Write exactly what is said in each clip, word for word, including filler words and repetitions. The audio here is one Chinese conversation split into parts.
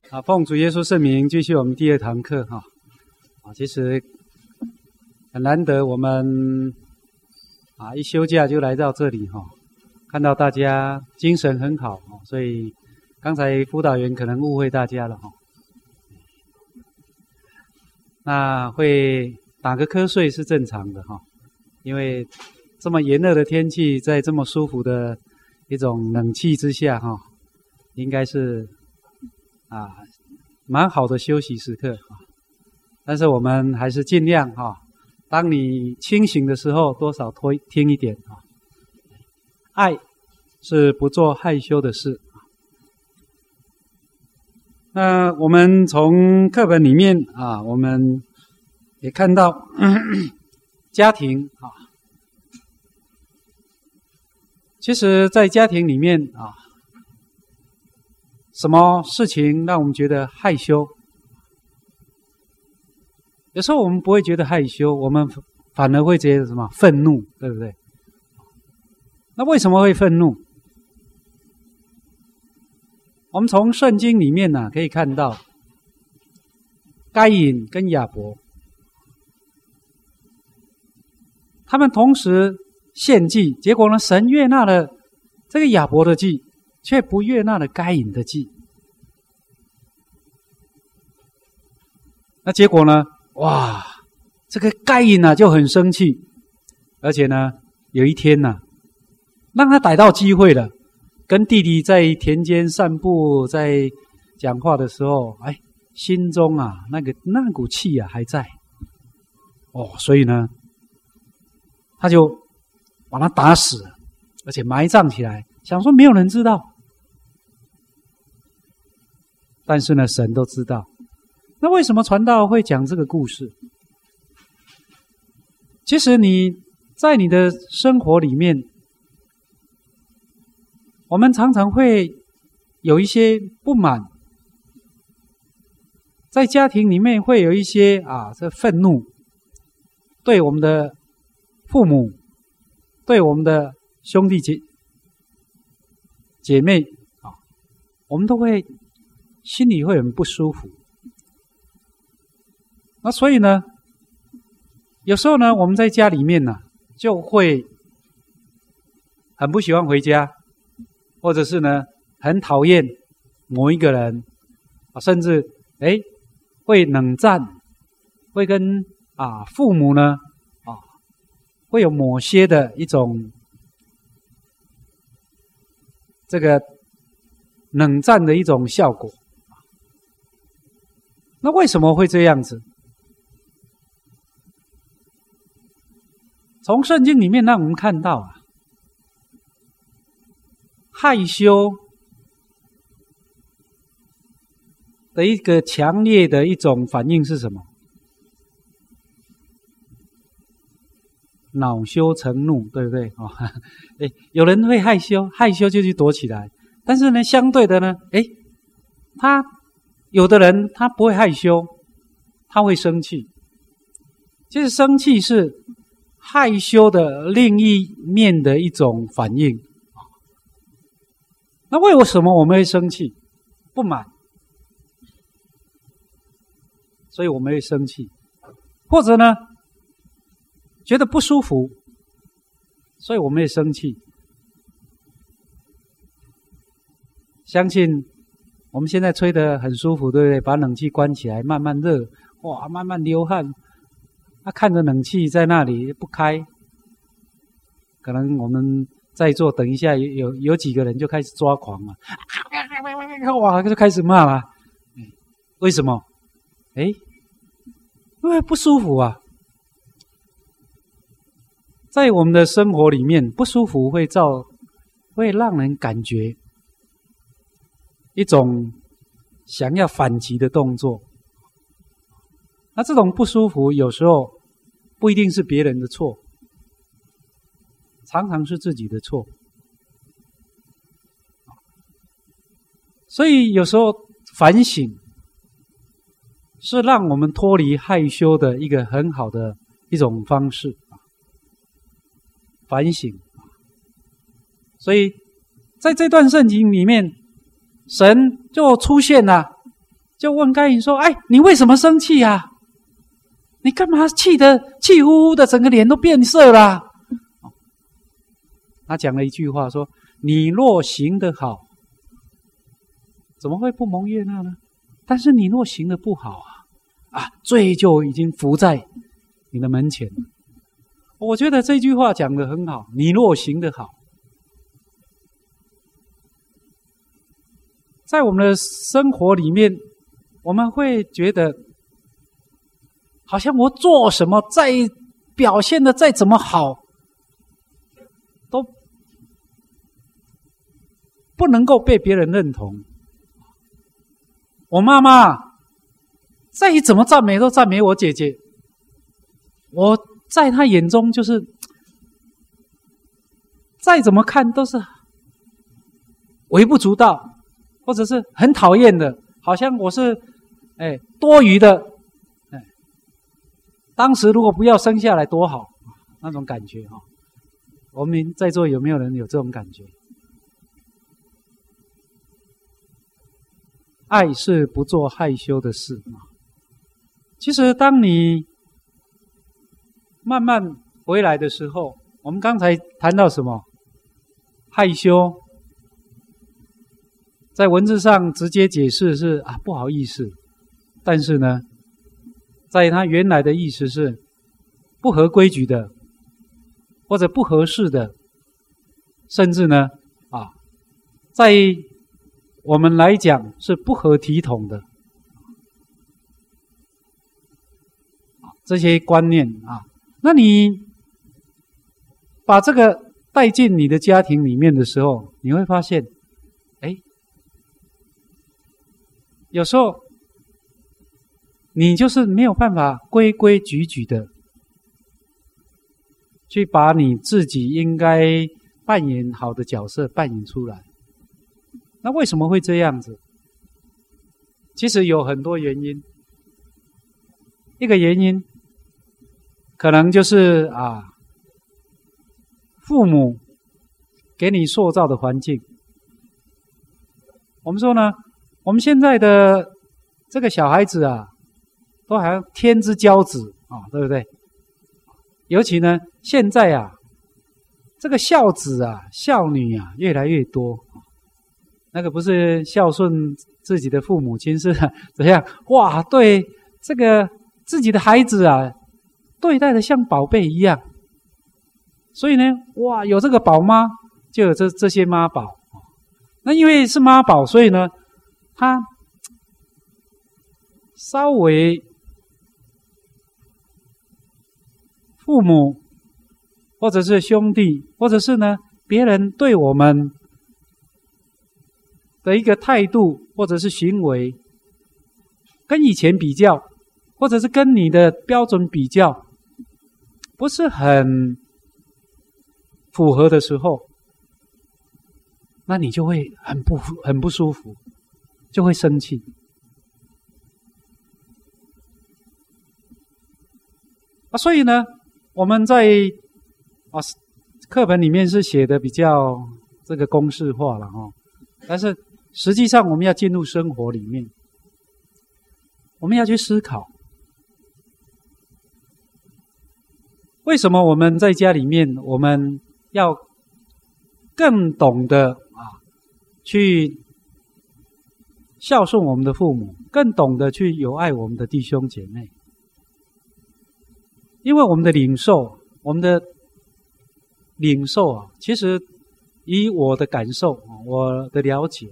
啊，奉主耶稣圣名，继续我们第二堂课哈。啊，其实很难得，我们啊一休假就来到这里哈，看到大家精神很好，所以刚才辅导员可能误会大家了哈。那会打个瞌睡是正常的哈，因为这么炎热的天气，在这么舒服的一种冷气之下哈，应该是啊蛮好的休息时刻啊。但是我们还是尽量哈，当你清醒的时候，多少多听一点啊。爱是不做害羞的事。那我们从课本里面啊，我们也看到咳咳家庭啊，其实在家庭里面啊，什么事情让我们觉得害羞？有时候我们不会觉得害羞，我们反而会觉得什么愤怒，对不对？那为什么会愤怒？我们从圣经里面呢、啊、可以看到，该隐跟亚伯，他们同时献祭，结果呢，神悦纳了这个亚伯的祭，却不悦纳了该隐的祭。那结果呢？哇，这个该隐啊就很生气，而且呢，有一天呢、啊，让他逮到机会了。跟弟弟在田间散步，在讲话的时候，哎，心中啊那个那股气啊还在，哦，所以呢，他就把他打死了，而且埋葬起来，想说没有人知道。但是呢，神都知道。那为什么传道会讲这个故事？其实你在你的生活里面，我们常常会有一些不满，在家庭里面会有一些啊，这愤怒，对我们的父母，对我们的兄弟姐姐妹啊，我们都会心里会很不舒服。那所以呢，有时候呢，我们在家里面呢、啊，就会很不喜欢回家。或者是呢，很讨厌某一个人，甚至哎会冷战，会跟啊父母呢啊会有某些的一种这个冷战的一种效果。那为什么会这样子？从圣经里面让我们看到啊。害羞的一个强烈的一种反应是什么？恼羞成怒，对不对？哦，哎，有人会害羞，害羞就去躲起来。但是呢，相对的呢，哎，他有的人他不会害羞，他会生气。其实生气是害羞的另一面的一种反应。那为什么我们会生气、不满？所以我们会生气，或者呢，觉得不舒服，所以我们会生气。相信我们现在吹得很舒服，对不对？把冷气关起来，慢慢热，哇，慢慢流汗。他、啊、看着冷气在那里不开，可能我们。在座等一下有有有几个人就开始抓狂了，哇，就开始骂了。为什么？哎，因为不舒服啊。在我们的生活里面，不舒服会造，会让人感觉一种想要反击的动作。那这种不舒服有时候不一定是别人的错。常常是自己的错，所以有时候反省是让我们脱离害羞的一个很好的一种方式。反省，所以在这段圣经里面，神就出现了就问该隐说：“哎，你为什么生气啊？你干嘛气得气呼呼的，整个脸都变色了啊？”他讲了一句话说：“你若行得好，怎么会不蒙悦纳呢？但是你若行得不好啊，啊，罪就已经伏在你的门前了。”我觉得这句话讲得很好。你若行得好，在我们的生活里面，我们会觉得，好像我做什么，再表现的再怎么好，都不能够被别人认同。我妈妈再怎么赞美都赞美我姐姐，我在她眼中就是再怎么看都是微不足道，或者是很讨厌的，好像我是哎多余的。哎，当时如果不要生下来多好，那种感觉哈。我们在座有没有人有这种感觉？爱是不做害羞的事。其实当你慢慢回来的时候，我们刚才谈到什么？害羞，在文字上直接解释是啊不好意思，但是呢，在它原来的意思是不合规矩的，或者不合适的，甚至呢啊，在我们来讲是不合体统的。这些观念啊，那你把这个带进你的家庭里面的时候，你会发现，哎，有时候你就是没有办法规规矩矩的去把你自己应该扮演好的角色扮演出来。那为什么会这样子？其实有很多原因。一个原因可能就是啊，父母给你塑造的环境。我们说呢，我们现在的这个小孩子啊，都好像天之骄子啊，对不对？尤其呢，现在啊，这个孝子啊、孝女啊越来越多。那个不是孝顺自己的父母亲，是怎样？哇，对这个自己的孩子啊，对待的像宝贝一样。所以呢，哇，有这个宝妈，就有这这些妈宝。那因为是妈宝，所以呢，他稍微父母或者是兄弟，或者是呢别人对我们的一个态度或者是行为，跟以前比较，或者是跟你的标准比较，不是很符合的时候，那你就会很不很不舒服，就会生气。啊，所以呢，我们在啊课本里面是写的比较这个公式化了哦，但是实际上我们要进入生活里面，我们要去思考，为什么我们在家里面，我们要更懂得啊去孝顺我们的父母，更懂得去友爱我们的弟兄姐妹。因为我们的领受，我们的领受啊，其实以我的感受，我的了解，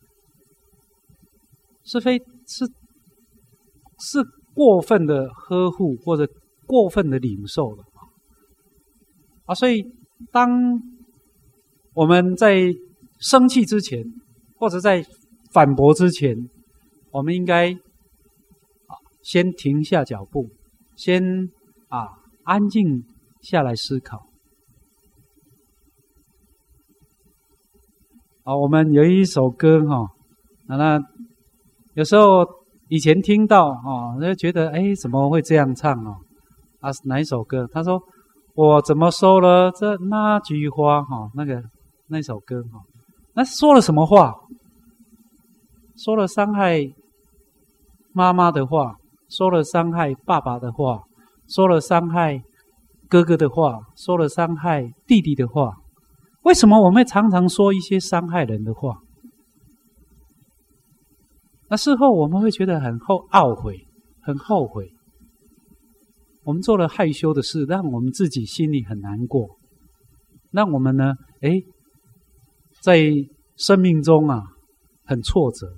是非是是过分的呵护或者过分的领受了啊！所以当我们在生气之前，或者在反驳之前，我们应该啊先停下脚步，先啊安静下来思考。啊，我们有一首歌哈、哦，那有时候以前听到啊，就觉得哎怎么会这样唱哦？啊哪一首歌？他说我怎么说了这那句话哈、哦？那个那首歌哈、哦，那说了什么话？说了伤害妈妈的话，说了伤害爸爸的话，说了伤害哥哥的话，说了伤害弟弟的话。为什么我们常常说一些伤害人的话？那事后我们会觉得很后懊悔，很后悔。我们做了害羞的事，让我们自己心里很难过，让我们呢，哎，在生命中啊，很挫折。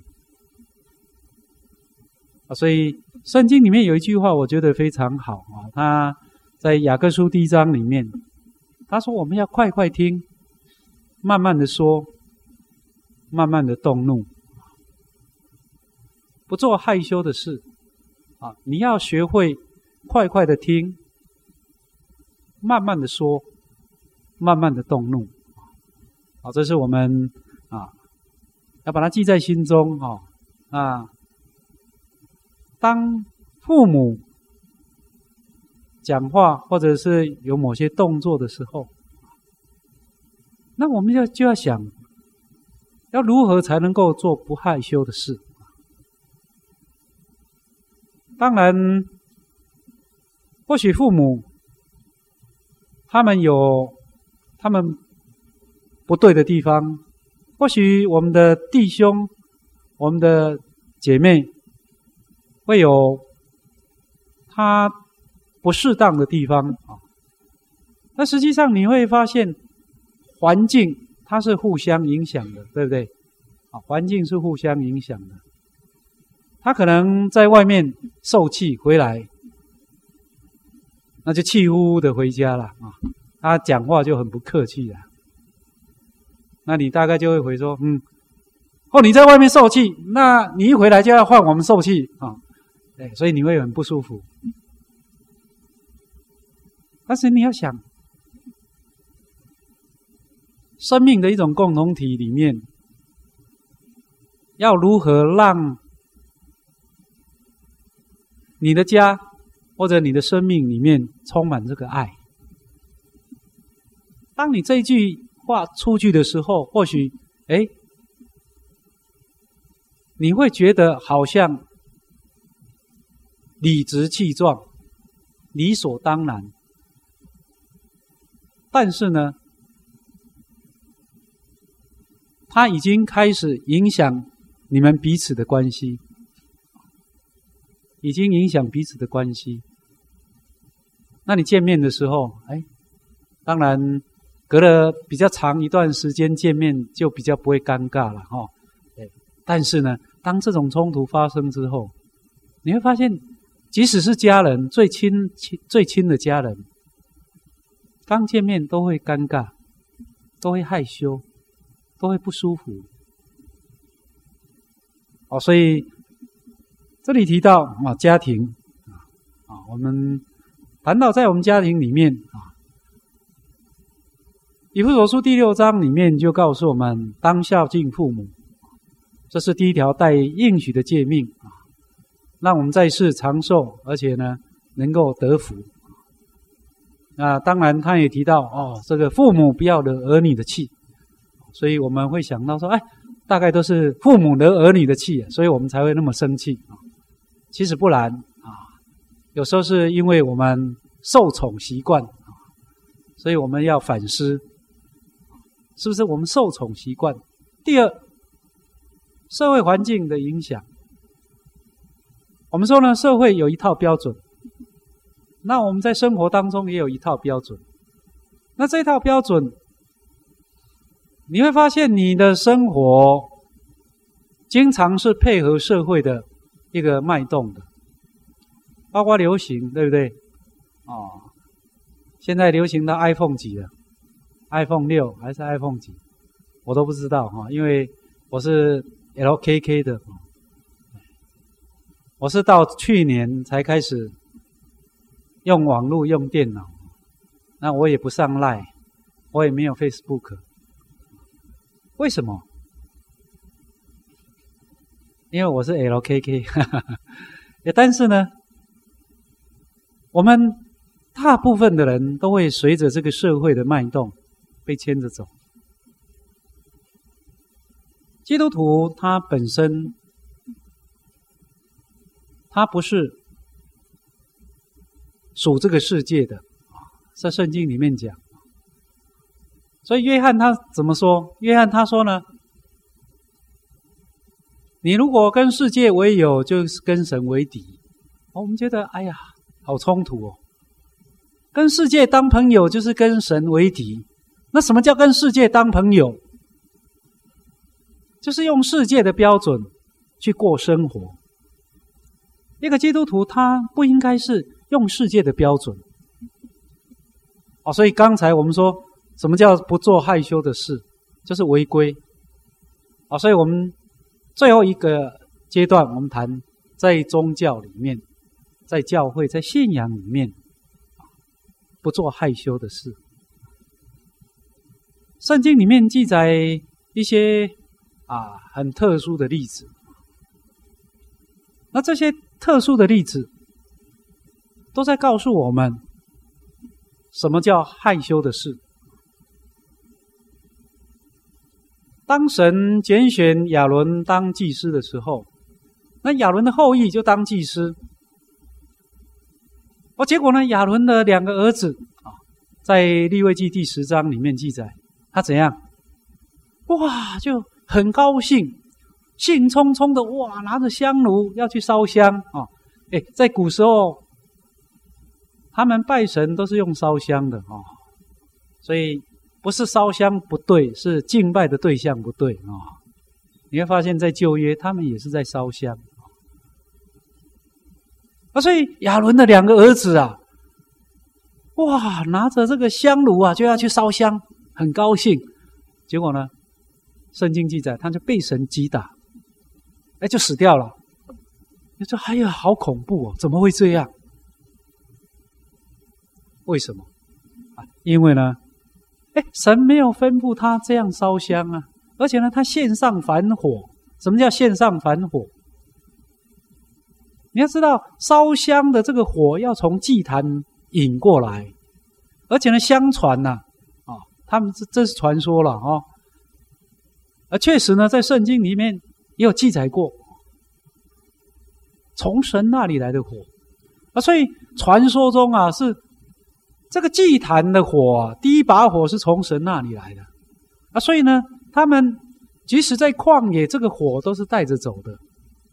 啊，所以圣经里面有一句话，我觉得非常好啊。他在雅各书第一章里面，他说我们要快快听，慢慢的说，慢慢的动怒，不做害羞的事啊。你要学会快快的听，慢慢的说，慢慢的动怒。啊，这是我们啊要把它记在心中啊。啊，当父母讲话或者是有某些动作的时候，那我们要就要想，要如何才能够做不害羞的事。当然，或许父母他们有他们不对的地方，或许我们的弟兄、我们的姐妹会有他不适当的地方啊。那实际上你会发现，环境它是互相影响的，对不对？啊，环境是互相影响的。他可能在外面受气回来，那就气呼呼的回家了啊。他讲话就很不客气了。那你大概就会回说，嗯，哦，你在外面受气，那你一回来就要换我们受气啊。对，所以你会很不舒服。但是你要想，生命的一种共同体里面，要如何让你的家或者你的生命里面充满这个爱？当你这一句话出去的时候，或许，哎，你会觉得好像理直气壮、理所当然。但是呢，它已经开始影响你们彼此的关系，已经影响彼此的关系。那你见面的时候，哎，当然隔了比较长一段时间见面，就比较不会尴尬了哈、哦。对，但是呢，当这种冲突发生之后，你会发现，即使是家人，最亲最亲的家人，刚见面都会尴尬，都会害羞，都会不舒服。哦，所以这里提到啊，家庭啊，我们谈到在我们家庭里面啊，以弗所书第六章里面就告诉我们，当孝敬父母，这是第一条带应许的诫命啊，让我们在世长寿，而且呢能够得福。那当然他也提到哦，这个父母不要惹儿女的气，所以我们会想到说，哎，大概都是父母惹儿女的气，所以我们才会那么生气啊。其实不然啊，有时候是因为我们受宠习惯啊，所以我们要反思，是不是我们受宠习惯？第二，社会环境的影响。我们说呢，社会有一套标准，那我们在生活当中也有一套标准。那这套标准，你会发现你的生活经常是配合社会的一个脉动的，包括流行，对不对？哦，现在流行到 iPhone 几了 ？iPhone 六还是 iPhone 几？我都不知道哈，因为我是 L K K 的，我是到去年才开始用网络、用电脑，那我也不上 Line， 我也没有 Facebook。为什么？因为我是 L K K， 但是呢，我们大部分的人都会随着这个社会的脉动被牵着走。基督徒他本身他不是属这个世界的，在圣经里面讲。所以约翰他怎么说？约翰他说呢，你如果跟世界为友，就是跟神为敌。我们觉得哎呀好冲突哦，跟世界当朋友就是跟神为敌。那什么叫跟世界当朋友？就是用世界的标准去过生活。一个基督徒他不应该是用世界的标准。哦，所以刚才我们说什么叫不做害羞的事，就是违规。哦，所以我们最后一个阶段我们谈在宗教里面，在教会，在信仰里面不做害羞的事。圣经里面记载一些啊很特殊的例子，那这些特殊的例子都在告诉我们什么叫害羞的事。当神拣选亚伦当祭司的时候，那亚伦的后裔就当祭司。哦，结果呢，亚伦的两个儿子啊，在利未记第十章里面记载，他怎样？哇，就很高兴，兴冲冲的哇，拿着香炉要去烧香啊！哎，在古时候，他们拜神都是用烧香的啊，所以不是烧香不对，是敬拜的对象不对啊。你会发现在旧约，他们也是在烧香啊。所以亚伦的两个儿子啊，哇，拿着这个香炉啊，就要去烧香，很高兴。结果呢，圣经记载，他就被神击打，哎，就死掉了。你说，哎呀，好恐怖哦！怎么会这样？为什么？啊，因为呢，哎，神没有吩咐他这样烧香啊，而且呢，他献上凡火。什么叫献上凡火？你要知道，烧香的这个火要从祭坛引过来，而且呢，相传呐、啊，啊，他们这这是传说了啊。而确实呢，在圣经里面也有记载过，从神那里来的火啊，所以传说中啊，是这个祭坛的火啊，第一把火是从神那里来的啊，所以呢，他们即使在旷野，这个火都是带着走的，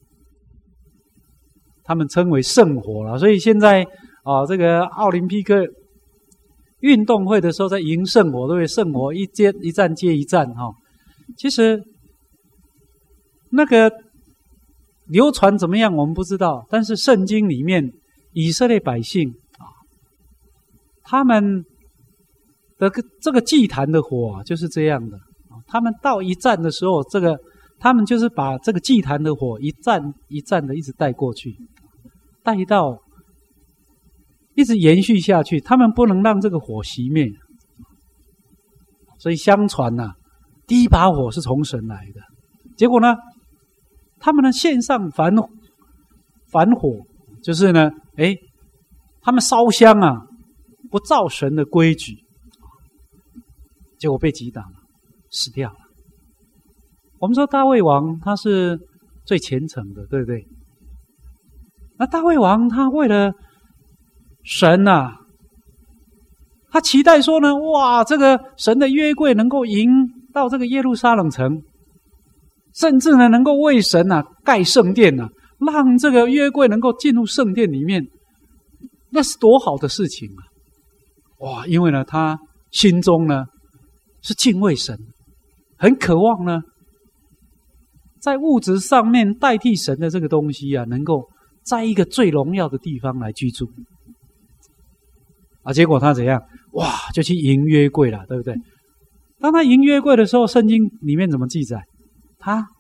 他们称为圣火了。所以现在啊，这个奥林匹克运动会的时候，在迎圣火，对不对？圣火一接一站接一站哈。其实那个流传怎么样我们不知道，但是圣经里面以色列百姓啊，他们的这个祭坛的火啊就是这样的，他们到一站的时候，这个他们就是把这个祭坛的火一站一站的一直带过去，带到一直延续下去，他们不能让这个火熄灭。所以相传呐、啊，第一把火是从神来的。结果呢，他们呢献上凡凡火，就是呢，哎，他们烧香啊，不照神的规矩，结果被击打了，死掉了。我们说大卫王他是最虔诚的，对不对？那大卫王他为了神啊，他期待说呢，哇，这个神的约柜能够迎到这个耶路撒冷城，甚至呢能够为神啊盖圣殿啊，让这个约柜能够进入圣殿里面，那是多好的事情啊！哇，因为呢他心中呢是敬畏神，很渴望呢在物质上面代替神的这个东西啊，能够在一个最荣耀的地方来居住啊。结果他怎样？哇，就去迎约柜了，对不对？当他迎约柜的时候，圣经里面怎么记载？他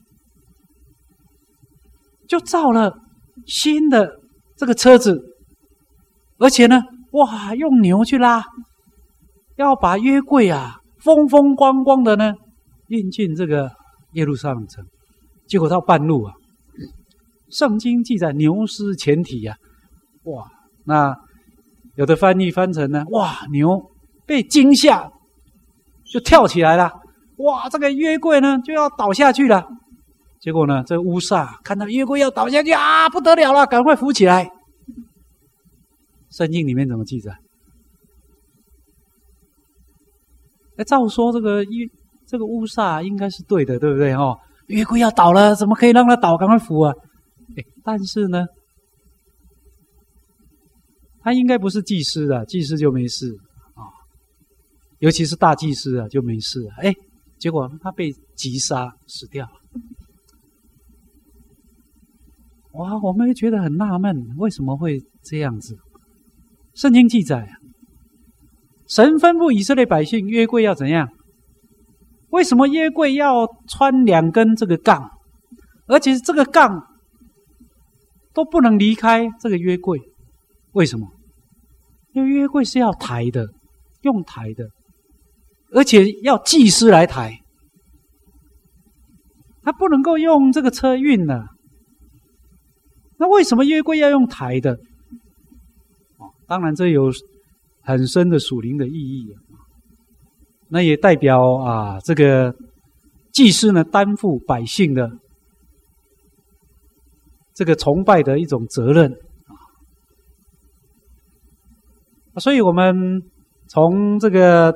就造了新的这个车子，而且呢，哇，用牛去拉，要把约柜啊风风光光的呢运进这个耶路撒冷城。结果到半路啊，圣经记载牛失前蹄啊，哇，那有的翻译翻成呢，哇，牛被惊吓就跳起来了，哇，这个约柜呢就要倒下去了， 结果呢，这乌萨看到约柜要倒下去啊，不得了了，赶快扶起来。圣经里面怎么记载？哎，照说这个约这个乌萨应该是对的，对不对？哦，约柜要倒了，怎么可以让他倒？赶快扶啊！哎，但是呢，他应该不是祭司啊，祭司就没事啊，尤其是大祭司啊就没事啊。哎，结果他被击杀死掉了。哇，我们会觉得很纳闷，为什么会这样子？圣经记载，神吩咐以色列百姓约柜要怎样？为什么约柜要穿两根这个杠，而且这个杠都不能离开这个约柜？为什么？因为约柜是要抬的，用抬的，而且要祭司来抬，他不能够用这个车运呢、啊。那为什么约柜要用抬的？哦，当然这有很深的属灵的意义啊。那也代表啊，这个祭司呢担负百姓的这个崇拜的一种责任啊。所以我们从这个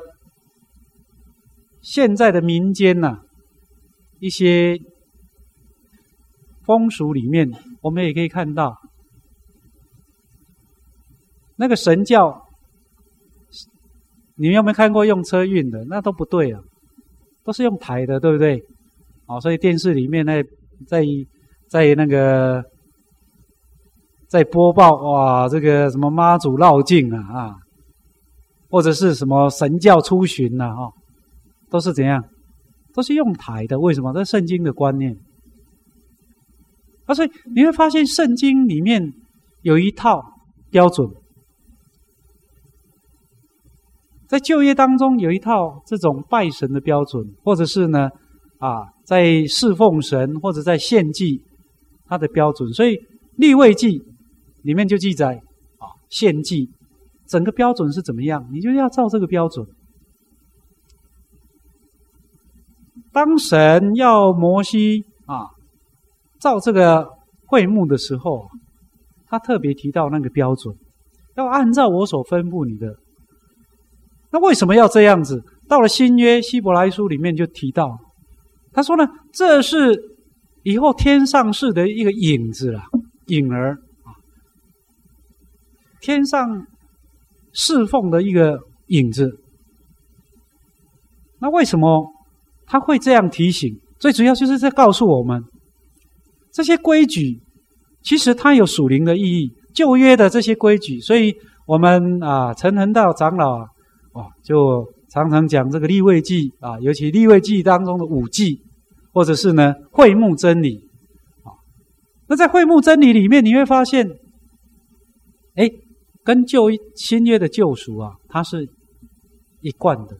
现在的民间呐、啊、一些风俗里面，我们也可以看到，那个神教，你们有没有看过用车运的？那都不对啊，都是用抬的，对不对？哦，所以电视里面呢，在在那个在播报哇，这个什么妈祖绕境啊啊，或者是什么神教出巡呐、啊、哈、哦，都是怎样？都是用抬的。为什么？这是圣经的观念。啊，所以你会发现圣经里面有一套标准，在旧约当中有一套这种拜神的标准，或者是呢啊，在侍奉神或者在献祭它的标准。所以利未记里面就记载啊，献祭整个标准是怎么样，你就要照这个标准。当神要摩西啊造这个会幕的时候，他特别提到那个标准，要按照我所吩咐你的。那为什么要这样子？到了新约希伯来书里面就提到，他说呢，这是以后天上世的一个影子啦，影儿啊，天上侍奉的一个影子。那为什么他会这样提醒？最主要就是在告诉我们，这些规矩其实它有属灵的意义，旧约的这些规矩。所以我们啊，陈恒道长老啊，哦，就常常讲这个利未记啊，尤其利未记当中的五纪，或者是呢会幕真理啊。那在会幕真理里面，你会发现，哎，跟旧新约的救赎啊，它是一贯的。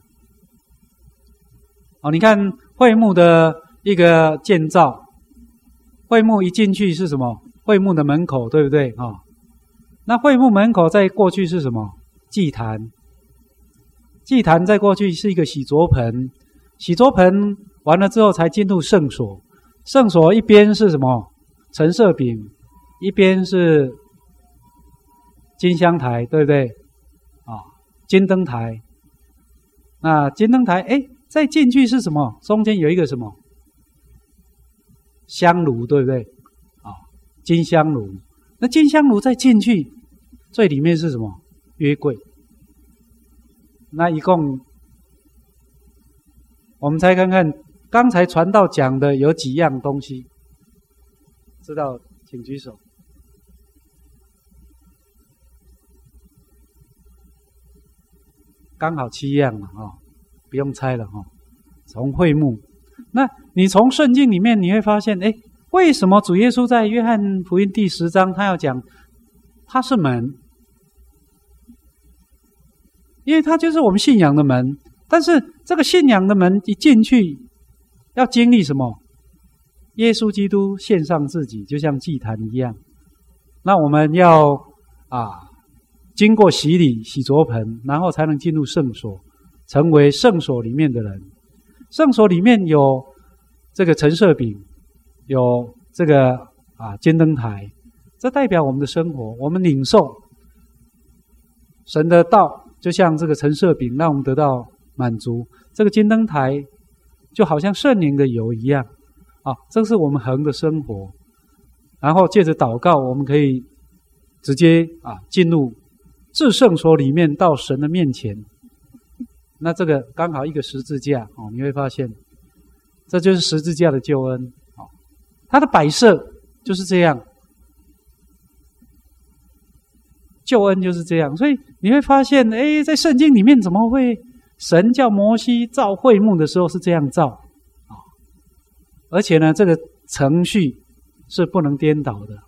哦，你看会幕的一个建造。会幕一进去是什么？会幕的门口，对不对啊、哦？那会幕门口在过去是什么？祭坛。祭坛在过去是一个洗濯盆，洗濯盆完了之后才进入圣所。圣所一边是什么？陈设饼，一边是金香台，对不对？啊、哦，金灯台。那金灯台，哎，再进去是什么？中间有一个什么？香炉，对不对？啊、哦，金香炉。那金香炉再进去，最里面是什么？约柜。那一共，我们猜看看，刚才传道讲的有几样东西？知道请举手。刚好七样嘛，哦，不用猜了哈、哦。从会幕。那你从圣经里面你会发现，哎，为什么主耶稣在约翰福音第十章他要讲他是门？因为他就是我们信仰的门。但是这个信仰的门一进去，要经历什么？耶稣基督献上自己，就像祭坛一样。那我们要啊，经过洗礼、洗濯盆，然后才能进入圣所，成为圣所里面的人。圣所里面有这个陈设饼， 有这个啊金灯台，这代表我们的生活，我们领受神的道，就像这个陈设饼，让我们得到满足。这个金灯台就好像圣灵的油一样啊，这是我们恒的生活。然后借着祷告，我们可以直接啊进入至圣所里面，到神的面前。那这个刚好一个十字架哦，你会发现，这就是十字架的救恩哦。它的摆设就是这样，救恩就是这样。所以你会发现，哎，在圣经里面怎么会神叫摩西造会幕的时候是这样造啊？而且呢，这个程序是不能颠倒的。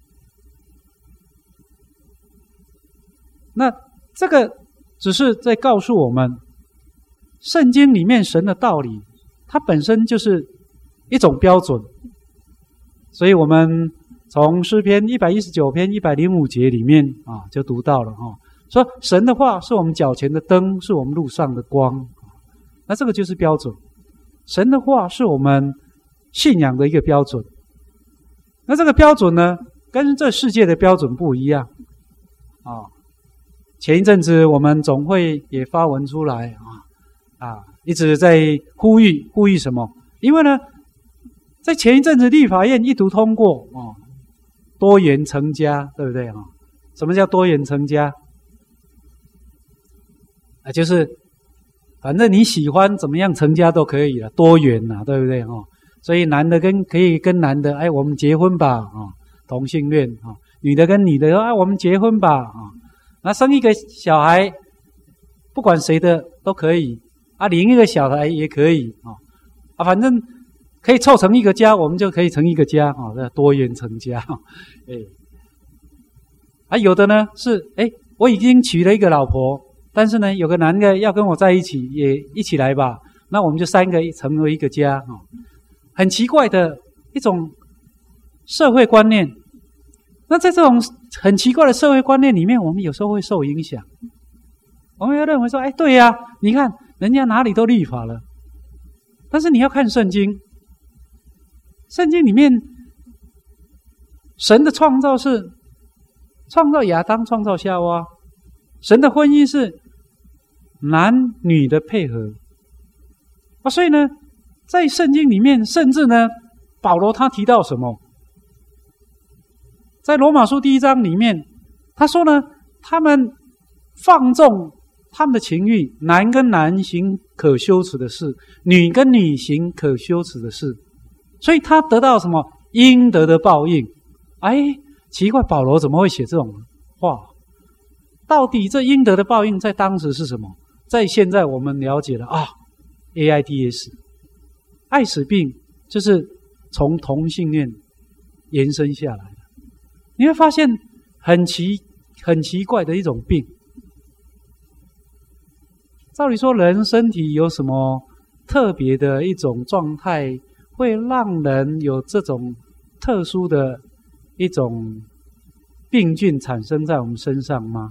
那这个只是在告诉我们，圣经里面神的道理，它本身就是一种标准。所以我们从诗篇一百一十九篇一百零五节里面啊，就读到了哈、哦，说神的话是我们脚前的灯，是我们路上的光。那这个就是标准，神的话是我们信仰的一个标准。那这个标准呢，跟这世界的标准不一样啊。前一阵子我们总会也发文出来啊啊，一直在呼吁呼吁什么？因为呢，在前一阵子立法院一读通过哦，多元成家，对不对啊？什么叫多元成家？啊，就是反正你喜欢怎么样成家都可以了，多元呐、啊，对不对啊？所以男的跟可以跟男的，哎，我们结婚吧啊，同性恋啊；女的跟女的，啊，我们结婚吧啊。那生一个小孩，不管谁的都可以啊，领一个小孩也可以啊啊，反正可以凑成一个家，我们就可以成一个家啊，这多元成家。哎，啊，有的呢是哎，我已经娶了一个老婆，但是呢有个男的要跟我在一起，也一起来吧，那我们就三个成为一个家啊，很奇怪的一种社会观念。那在这种很奇怪的社会观念里面，我们有时候会受影响。我们要认为说，哎，对呀、啊，你看人家哪里都立法了，但是你要看圣经，圣经里面神的创造是创造亚当，创造夏娃，神的婚姻是男女的配合啊，所以呢，在圣经里面，甚至呢，保罗他提到什么？在罗马书第一章里面，他说呢，他们放纵他们的情欲，男跟男行可羞耻的事，女跟女行可羞耻的事，所以他得到什么应得的报应。哎，奇怪，保罗怎么会写这种话？到底这应得的报应在当时是什么？在现在我们了解了啊 ，AIDS， 爱死病就是从同性恋延伸下来的。你会发现很奇很奇怪的一种病。照理说，人身体有什么特别的一种状态，会让人有这种特殊的一种病菌产生在我们身上吗？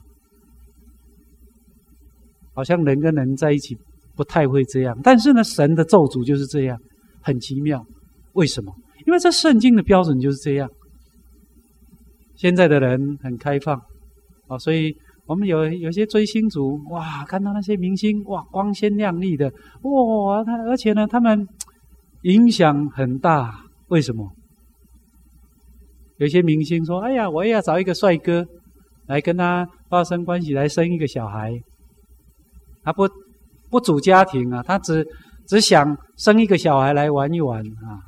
好像人跟人在一起不太会这样，但是呢，神的咒诅就是这样，很奇妙。为什么？因为这圣经的标准就是这样。现在的人很开放啊，所以我们有有些追星族，哇，看到那些明星，哇，光鲜亮丽的，哇，他而且呢，他们影响很大。为什么？有些明星说：“哎呀，我也要找一个帅哥来跟他发生关系，来生一个小孩。”他不不组家庭啊，他只只想生一个小孩来玩一玩啊。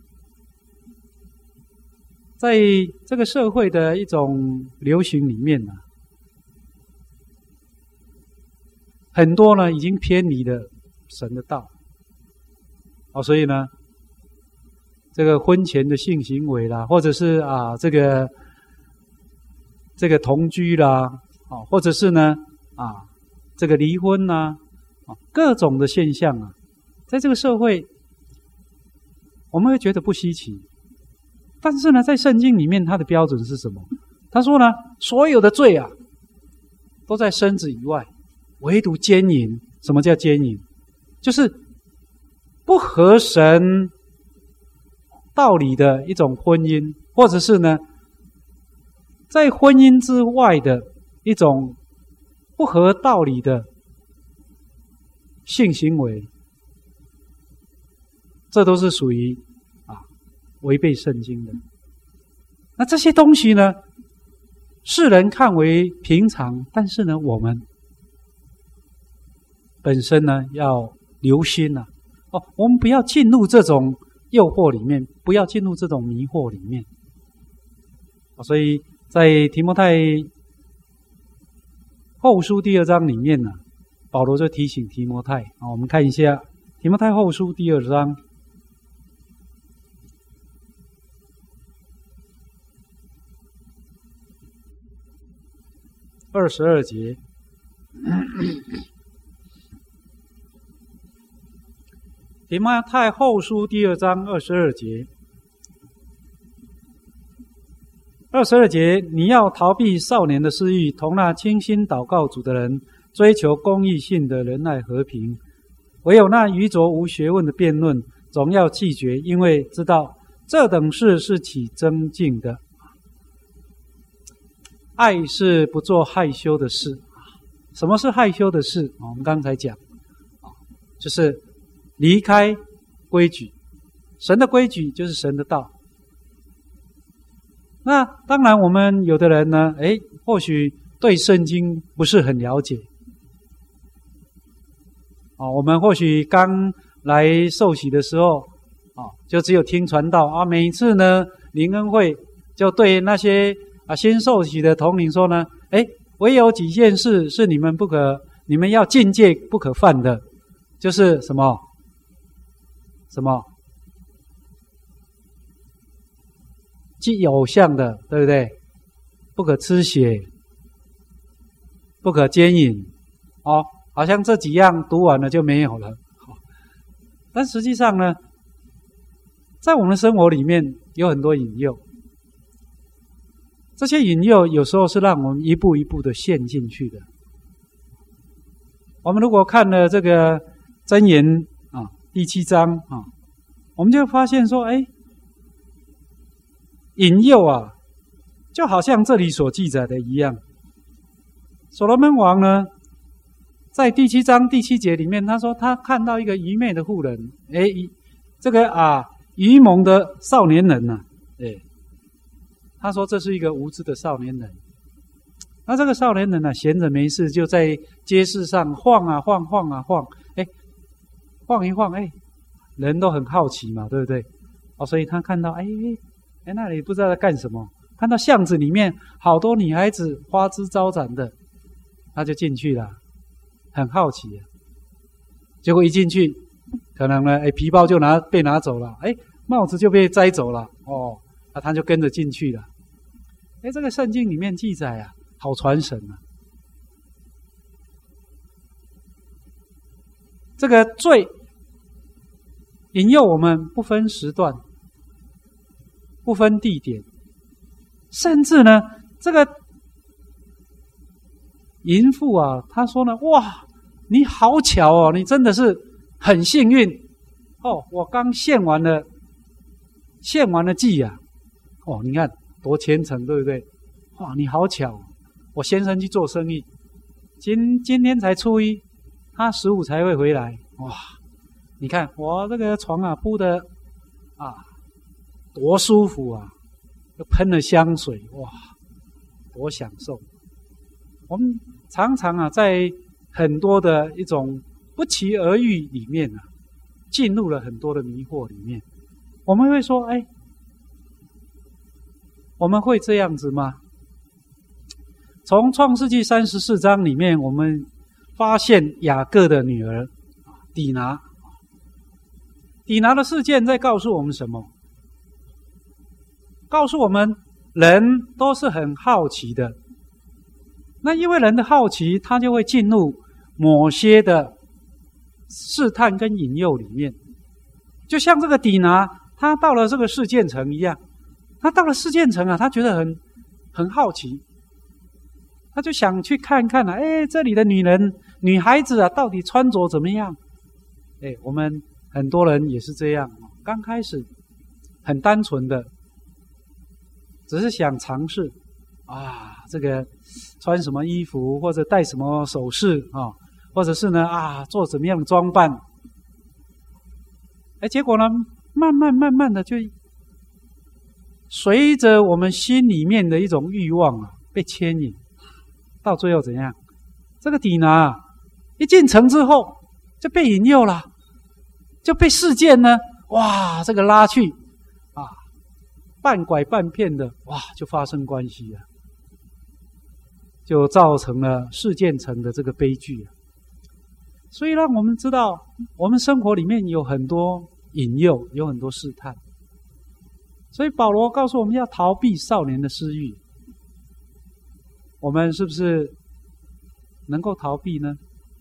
在这个社会的一种流行里面呢、啊，很多呢已经偏离了神的道。哦，所以呢，这个婚前的性行为啦，或者是啊这个这个同居啦，啊，或者是呢啊这个离婚啦，啊各种的现象啊，在这个社会我们会觉得不稀奇。但是呢，在圣经里面，它的标准是什么？他说呢，所有的罪啊，都在身子以外，唯独奸淫。什么叫奸淫？就是不合神道理的一种婚姻，或者是呢，在婚姻之外的一种不合道理的性行为，这都是属于啊违背圣经的。那这些东西呢，世人看为平常，但是呢，我们本身呢要留心啊。哦，我们不要进入这种诱惑里面，不要进入这种迷惑里面。所以在提摩太后书第二章里面呢，保罗就提醒提摩太啊，我们看一下提摩太后书第二章二十二节。提摩太后书第二章二十二节，二十二节，你要逃避少年的私欲，同那倾心祷告主的人，追求公义性的仁爱和平。唯有那愚拙无学问的辩论，总要弃绝，因为知道这等事是起争竞的。爱是不做害羞的事。什么是害羞的事？我们刚才讲，就是离开规矩，神的规矩就是神的道。那当然，我们有的人呢，诶，或许对圣经不是很了解。啊，我们或许刚来受洗的时候，啊，就只有听传道啊。每一次呢，灵恩会就对那些啊新受洗的同龄说呢，诶，唯有几件事是你们不可，你们要禁戒不可犯的，就是什么？什么？祭偶像的，对不对？不可吃血，不可奸淫。哦，好像这几样读完了就没有了。但实际上呢，在我们的生活里面有很多引诱，这些引诱有时候是让我们一步一步的陷进去的。我们如果看了这个箴言啊第七章啊，我们就发现说，哎，引诱啊，就好像这里所记载的一样。所罗门王呢，在第七章第七节里面，他说他看到一个愚昧的妇人，哎，这个啊愚蒙的少年人呐、啊，哎，他说这是一个无知的少年人。那这个少年人呢、啊，闲着没事就在街市上晃啊晃，晃啊晃，哎，晃一晃，哎，人都很好奇嘛，对不对？哦，所以他看到，哎哎，那里不知道在干什么，看到巷子里面好多女孩子花枝招展的，他就进去了，很好奇。结果一进去，可能呢，哎，皮包就拿被拿走了，哎，帽子就被摘走了，哦，那他就跟着进去了。哎，这个圣经里面记载啊，好传神啊。这个罪引诱我们不分时段，不分地点，甚至呢，这个淫妇啊，她说呢，哇，你好巧哦，你真的是很幸运哦，我刚献完了，献完了祭啊，哦，你看多虔诚，对不对？哇，你好巧，我先生去做生意，今今天才初一，他十五才会回来，哇，你看我这个床啊铺的啊多舒服啊，又喷了香水，哇，多享受。我们常常啊在很多的一种不期而遇里面啊，进入了很多的迷惑里面。我们会说，哎，我们会这样子吗？从创世纪三十四章里面，我们发现雅各的女儿底拿，底拿的事件在告诉我们什么？告诉我们人都是很好奇的。那因为人的好奇，他就会进入某些的试探跟引诱里面。就像这个底拿，他到了这个事件城一样，他到了事件城啊，他觉得很很好奇，他就想去看看啊，哎，这里的女人、女孩子啊，到底穿着怎么样？哎，我们很多人也是这样，刚开始很单纯的，只是想尝试啊，这个穿什么衣服，或者戴什么首饰啊，或者是呢啊做怎么样的装扮，哎，结果呢，慢慢慢慢的就随着我们心里面的一种欲望啊被牵引，到最后怎样？这个底拿一进城之后就被引诱了，就被事件呢，哇，这个拉去啊，半拐半骗的，哇，就发生关系了，就造成了事件城的这个悲剧。所以让我们知道，我们生活里面有很多引诱，有很多试探。所以保罗告诉我们要逃避少年的私欲，我们是不是能够逃避呢？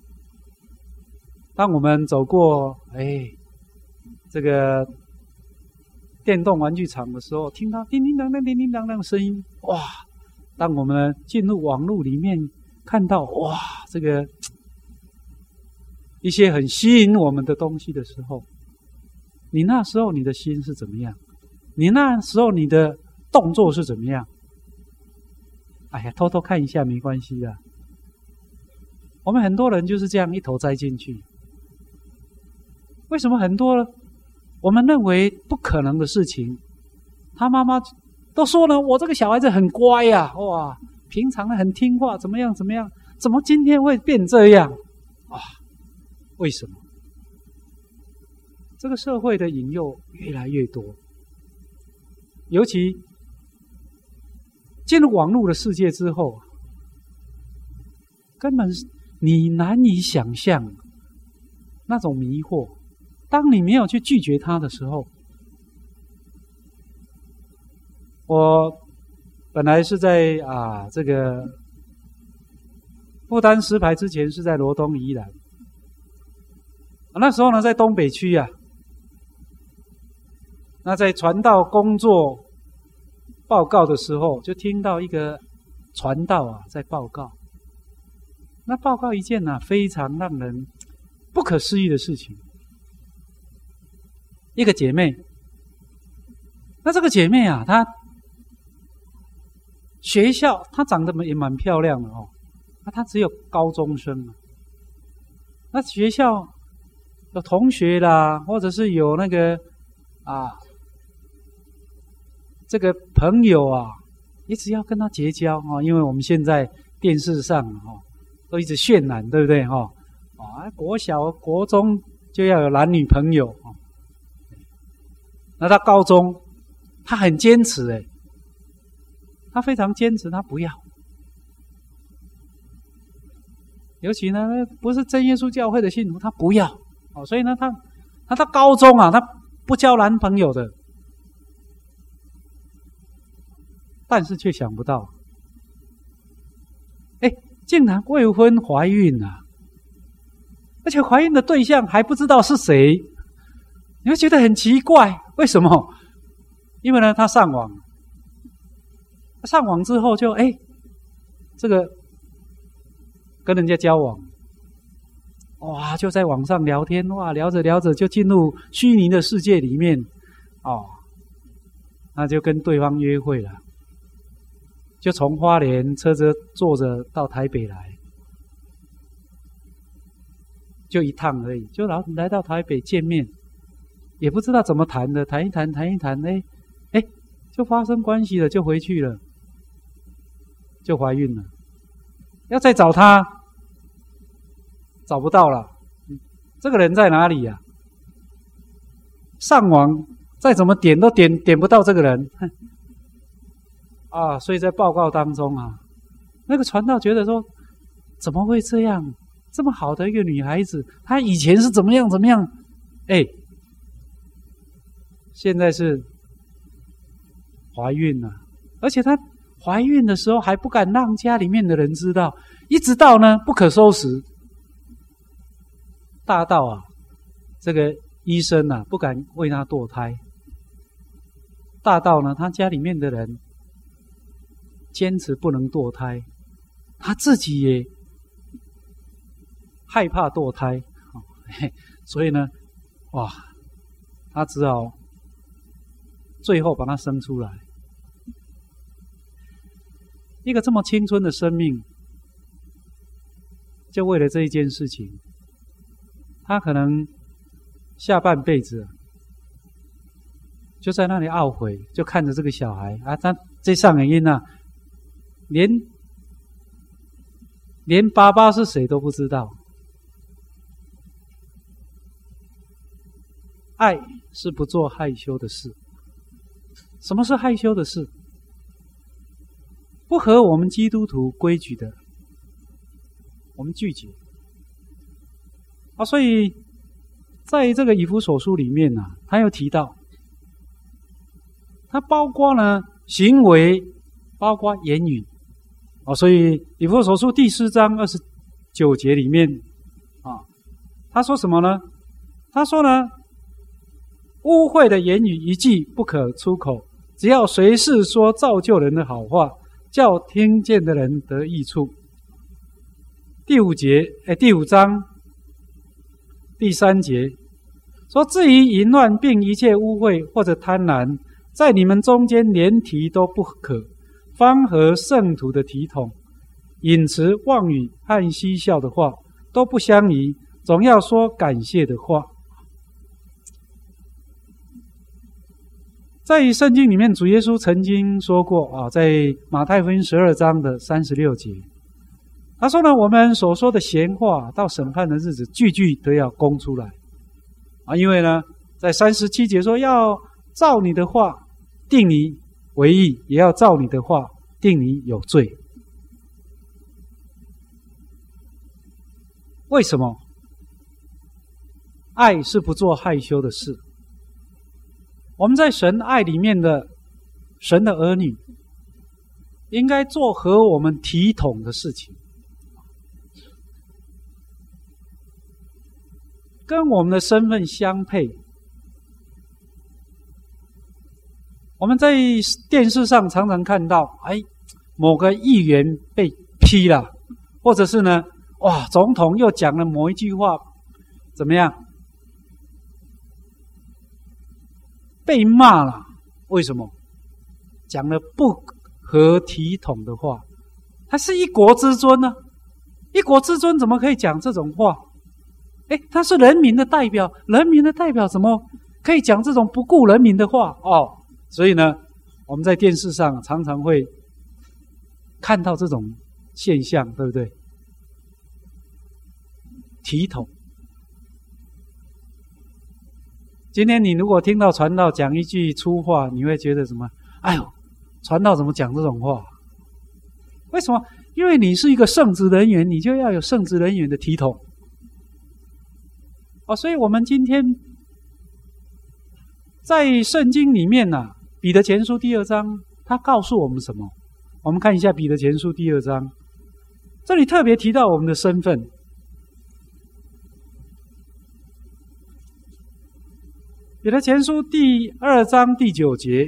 当我们走过哎这个电动玩具厂的时候，听到叮叮当当叮叮当当的声音，哇！当我们进入网络里面，看到哇这个一些很吸引我们的东西的时候，你那时候你的心是怎么样？你那时候你的动作是怎么样？哎呀，偷偷看一下没关系的。我们很多人就是这样一头栽进去。为什么很多我们认为不可能的事情，他妈妈都说呢，我这个小孩子很乖呀、啊，哇，平常很听话，怎么样怎么样，怎么今天会变这样？哇，为什么？这个社会的引诱越来越多，尤其进入网络的世界之后，根本你难以想象那种迷惑。当你没有去拒绝它的时候，我本来是在啊这个不丹石牌之前是在罗东宜兰，那时候呢在东北区啊，那在传道工作报告的时候，就听到一个传道啊在报告，那报告一件啊非常让人不可思议的事情。一个姐妹，那这个姐妹啊，她学校她长得也蛮漂亮的哦，那她只有高中生啊。那学校有同学啦，或者是有那个啊这个朋友啊，一直要跟她结交啊，因为我们现在电视上哦都一直渲染，对不对哈？啊，国小国中就要有男女朋友啊。那他高中，他很坚持诶，他非常坚持，他不要。尤其呢，不是真耶稣教会的信徒，他不要哦。所以呢，他他到高中啊，他不交男朋友的，但是却想不到，哎，竟然未婚怀孕啊！而且怀孕的对象还不知道是谁，你会觉得很奇怪。为什么？因为呢，他上网，上网之后就哎，这个跟人家交往，哇，就在网上聊天，哇，聊着聊着就进入虚拟的世界里面，哦，那就跟对方约会了，就从花莲车子坐着到台北来，就一趟而已，就来来到台北见面。也不知道怎么谈的，谈一谈，谈一谈，哎，哎，就发生关系了，就回去了，就怀孕了。要再找他，找不到了，这个人在哪里呀、啊？上网再怎么点都点点不到这个人，啊，所以在报告当中啊，那个传道觉得说，怎么会这样？这么好的一个女孩子，她以前是怎么样怎么样？哎。现在是怀孕了，而且她怀孕的时候还不敢让家里面的人知道，一直到呢不可收拾，大到啊，这个医生啊不敢为她堕胎，大到呢他家里面的人坚持不能堕胎，他自己也害怕堕胎，所以呢，哇，他只好最后把它生出来。一个这么青春的生命，就为了这一件事情，他可能下半辈子就在那里懊悔，就看着这个小孩啊，他这上个音啊，连连爸爸是谁都不知道。爱是不做害羞的事。什么是害羞的事？不合我们基督徒规矩的，我们拒绝。啊，所以在这个以弗所书里面啊，他又提到，它包括呢行为，包括言语。啊，所以以弗所书第四章二十九节里面啊，他说什么呢？他说呢，污秽的言语一句不可出口，只要随时说造就人的好话，叫听见的人得益处。第五节，哎，第五章第三节说，至于淫乱并一切污秽或者贪婪，在你们中间连提都不可，方合圣徒的体统。饮食、妄语和嬉笑的话都不相宜，总要说感谢的话。在圣经里面，主耶稣曾经说过啊，在马太福音十二章的三十六节，他说呢，我们所说的闲话，到审判的日子，句句都要供出来啊，因为呢，在三十七节说，要照你的话定你为义，也要照你的话定你有罪。为什么？爱是不做害羞的事。我们在神爱里面的神的儿女，应该做合我们体统的事情，跟我们的身份相配。我们在电视上常常看到，哎，某个议员被批了，或者是呢，哇，总统又讲了某一句话，怎么样？被骂了。为什么？讲了不合体统的话。他是一国之尊呢、啊，一国之尊怎么可以讲这种话？哎，他是人民的代表，人民的代表怎么可以讲这种不顾人民的话？哦，所以呢，我们在电视上常常会看到这种现象，对不对？体统。今天你如果听到传道讲一句粗话，你会觉得什么？哎呦，传道怎么讲这种话？为什么？因为你是一个圣职人员，你就要有圣职人员的体统。哦，所以我们今天在圣经里面啊，彼得前书第二章，他告诉我们什么？我们看一下彼得前书第二章，这里特别提到我们的身份。彼得前书第二章第九节，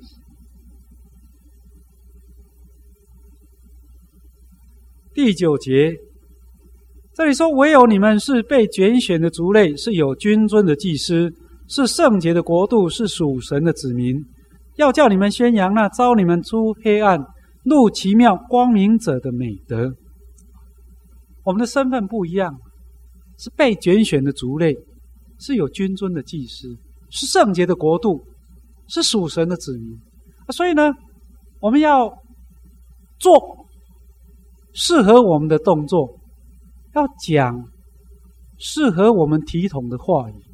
第九节，这里说：“唯有你们是被拣选的族类，是有君尊的祭司，是圣洁的国度，是属神的子民。要叫你们宣扬那召你们出黑暗入奇妙光明者的美德。”我们的身份不一样，是被拣选的族类，是有君尊的祭司。是圣洁的国度，是属神的子民，所以呢，我们要做适合我们的动作，要讲适合我们体统的话语。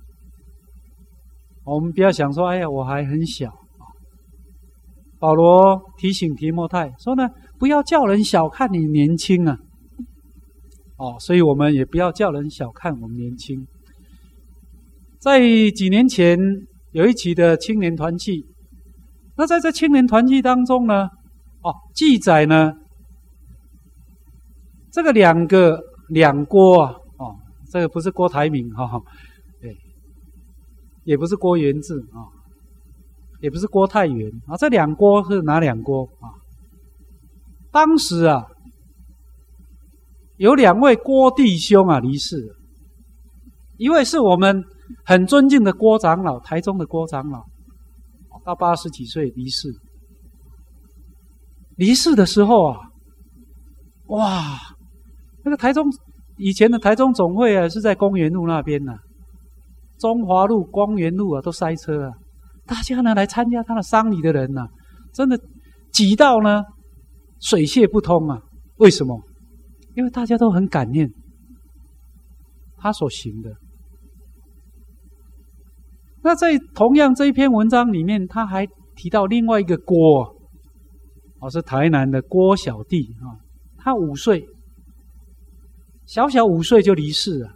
我们不要想说，哎呀，我还很小。保罗提醒提摩太说呢，不要叫人小看你年轻啊。哦，所以我们也不要叫人小看我们年轻。在几年前有一期的青年团契，那在这青年团契当中呢，哦，记载呢，这个两个两郭啊，哦，这个不是郭台铭哈，对、哦，也不是郭元志啊、哦，也不是郭泰源啊，这两郭是哪两郭啊？当时啊，有两位郭弟兄啊离世了，一位是我们很尊敬的郭长老，台中的郭长老， 到八十几岁离世。离世的时候啊，哇，那个台中以前的台中总会啊，是在公园路那边呐、啊，中华路、公园路啊都塞车啊，大家呢来参加他的丧礼的人呐、啊，真的挤到呢水泄不通啊！为什么？因为大家都很感念他所行的。那在同样这一篇文章里面，他还提到另外一个郭，哦，是台南的郭小弟啊，他五岁，小小五岁就离世了。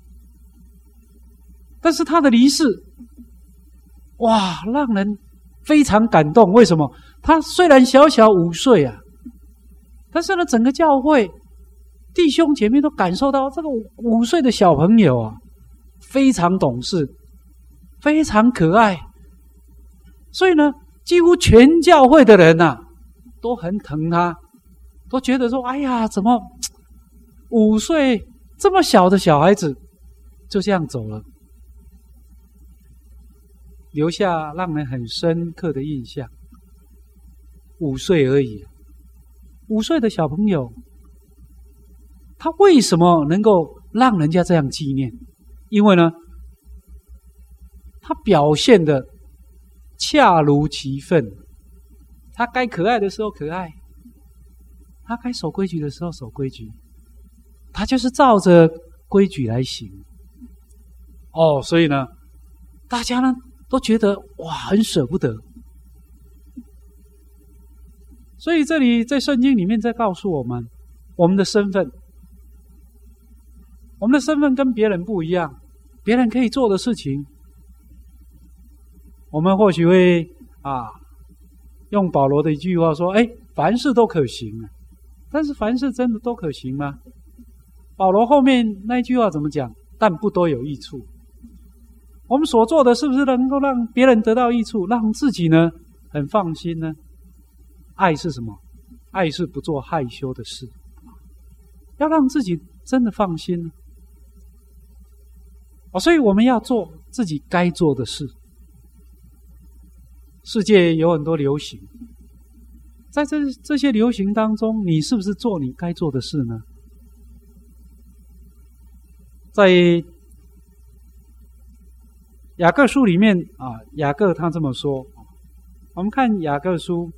但是他的离世，哇，让人非常感动。为什么？他虽然小小五岁啊，但是呢，整个教会弟兄姐妹都感受到这个五岁的小朋友啊，非常懂事，非常可爱。所以呢，几乎全教会的人啊，都很疼他，都觉得说：“哎呀，怎么五岁这么小的小孩子就这样走了？”留下让人很深刻的印象。五岁而已，五岁的小朋友，他为什么能够让人家这样纪念？因为呢，他表现的恰如其分，他该可爱的时候可爱，他该守规矩的时候守规矩，他就是照着规矩来行。哦，所以呢，大家呢都觉得哇，很舍不得。所以这里在圣经里面在告诉我们，我们的身份，我们的身份跟别人不一样，别人可以做的事情，我们或许会啊，用保罗的一句话说：“哎，凡事都可行。”但是凡事真的都可行吗？保罗后面那一句话怎么讲？但不都有益处。我们所做的是不是能够让别人得到益处，让自己呢很放心呢？爱是什么？爱是不做害羞的事，要让自己真的放心。哦，所以我们要做自己该做的事。世界有很多流行，在这这些流行当中，你是不是做你该做的事呢？在雅各书里面啊，雅各他这么说，我们看雅各书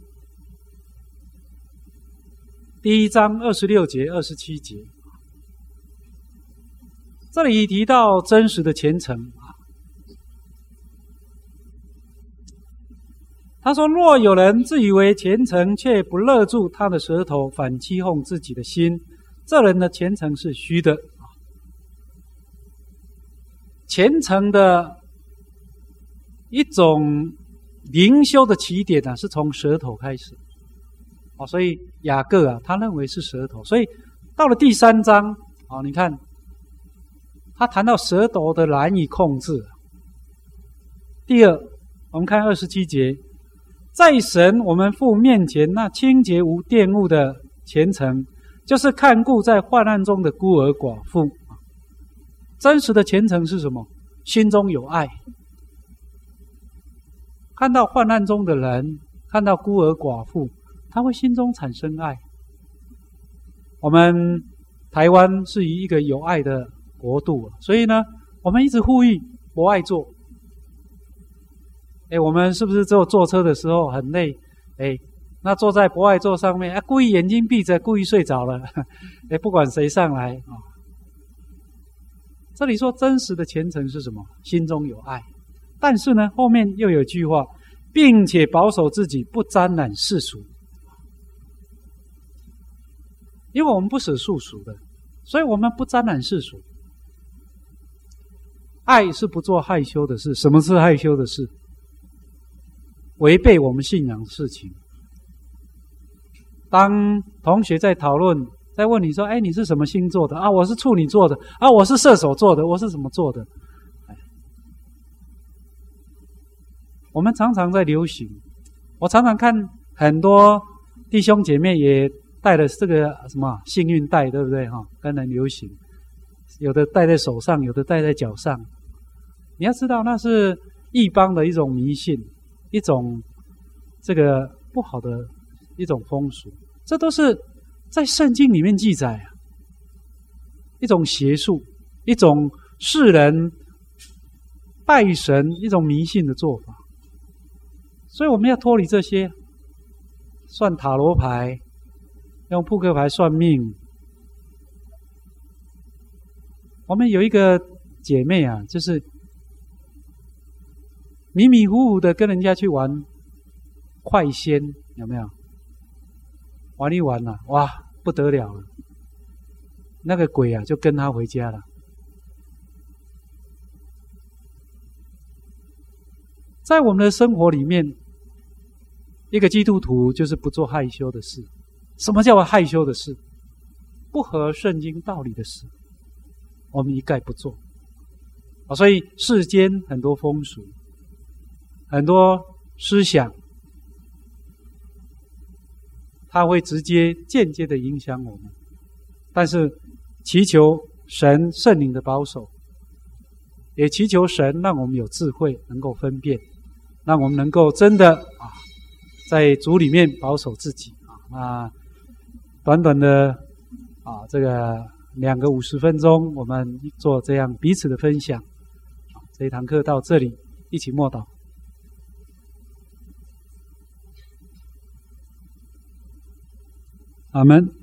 第一章二十六节、二十七节，这里提到真实的虔诚啊。他说：“若有人自以为虔诚，却不勒住他的舌头，反欺哄自己的心，这人的虔诚是虚的。”虔诚的一种灵修的起点啊，是从舌头开始。哦，所以雅各啊，他认为是舌头。所以到了第三章，哦，你看，他谈到舌头的难以控制。第二，我们看二十七节，在神我们父面前那清洁无玷污的虔诚，就是看顾在患难中的孤儿寡妇。真实的虔诚是什么？心中有爱，看到患难中的人，看到孤儿寡妇，他会心中产生爱。我们台湾是一个有爱的国度，所以呢，我们一直呼吁博爱座。哎，我们是不是只有坐车的时候很累？哎，那坐在博爱座上面，啊，故意眼睛闭着，故意睡着了。哎，不管谁上来啊。这里说真实的虔诚是什么？心中有爱。但是呢，后面又有句话，并且保守自己，不沾染世俗。因为我们不舍世俗的，所以我们不沾染世俗。爱是不做害羞的事。什么是害羞的事？违背我们信仰的事情。当同学在讨论，在问你说：“哎，你是什么星座的？”啊，我是处女座的。啊，我是射手座的。我是什么座的？我们常常在流行，我常常看很多弟兄姐妹也带了这个什么幸运带，对不对？哈，跟人流行，有的戴在手上，有的戴在脚上。你要知道，那是异邦的一种迷信。 一种这个不好的一种风俗，这都是在圣经里面记载啊，一种邪术，一种世人拜神一种迷信的做法。所以我们要脱离这些，算塔罗牌，用扑克牌算命。我们有一个姐妹啊，就是迷迷糊糊的跟人家去玩快仙，有没有？玩一玩啊，哇，不得了了！那个鬼啊，就跟他回家了。在我们的生活里面，一个基督徒就是不做害羞的事。什么叫害羞的事？不合圣经道理的事，我们一概不做。啊，所以世间很多风俗，很多思想，它会直接、间接的影响我们。但是祈求神圣灵的保守，也祈求神让我们有智慧，能够分辨，让我们能够真的啊，在主里面保守自己啊。那短短的啊，这个两个五十分钟，我们做这样彼此的分享。这一堂课到这里，一起默祷。阿们。